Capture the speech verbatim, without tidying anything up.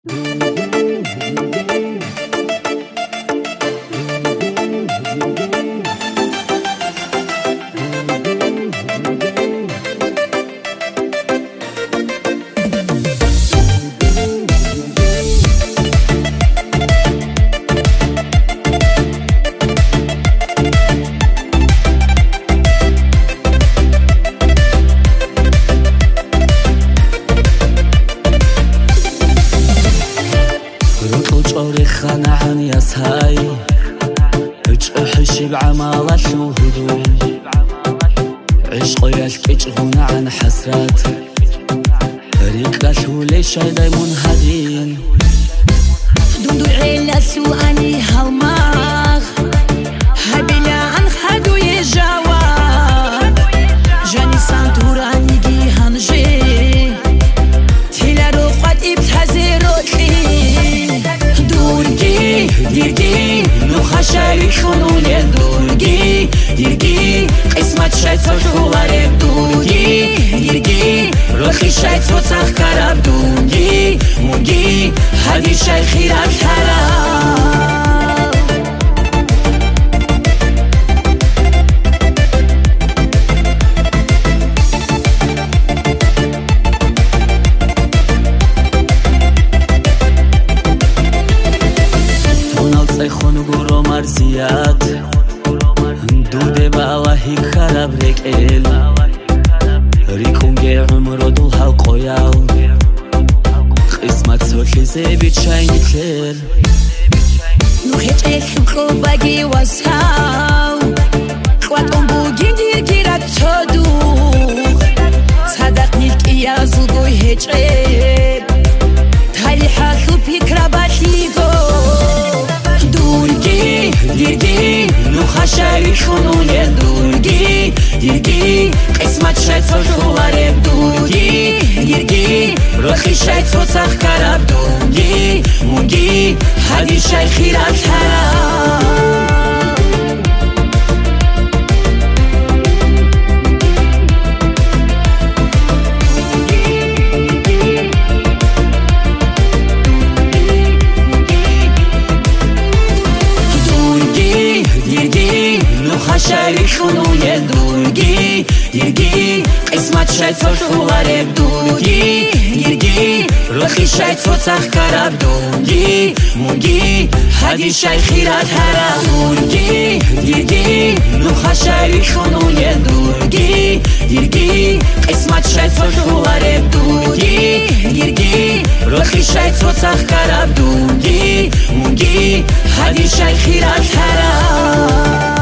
خنعن يسهاي اجحشي بعمالة شوهدو عشق يلكج غنى عن حسرات ريق لشولي شايداي منهدين دندو عيلة سواني هالماغ هبلا عن خدو يجاواب جاني سانتوراني دي هنجي تيلا روقات ابتهزيروتي دورجي ديرجي نوخا شاري خنولي دورجي ديرجي قسمت شايد صوتوارب دورجي ديرجي روخي شايد صوت سخكرب دورجي مونجي هدي شايد خيرك حرام خونو گورو مرزیات دوده با اللهی خراب ریکل ریکونگه عمرو دو حلقویاو قسمت سوکی زیبی چاینی کل نوخیت ایخو بگی واسهاو خوات اون بوگین دیر گیرد تا دو صدق نیک ایازو گوی هیچ ایب تالی حالو پیکرا باتیگو ديرجي نوخا شاري خنولي دورجي ديرجي قسمت شايد صوتوارب دورجي ديرجي روخي شايد صوت سخكرب دورجي مونجي هدي شايد خيرك حرام شاري خنولي دورجي ديرجي قسمت شايد صوتوارب دورجي ديرجي روخي شايد صوت سخكرب دورجي مونجي هدي شايد خيرك حرام دورجي ديرجي نوخا شاري خنولي دورجي ديرجي قسمت شايد صوتوارب دورجي ديرجي روخي شايد صوت سخكرب دورجي مونجي هدي شايد خيرك حرام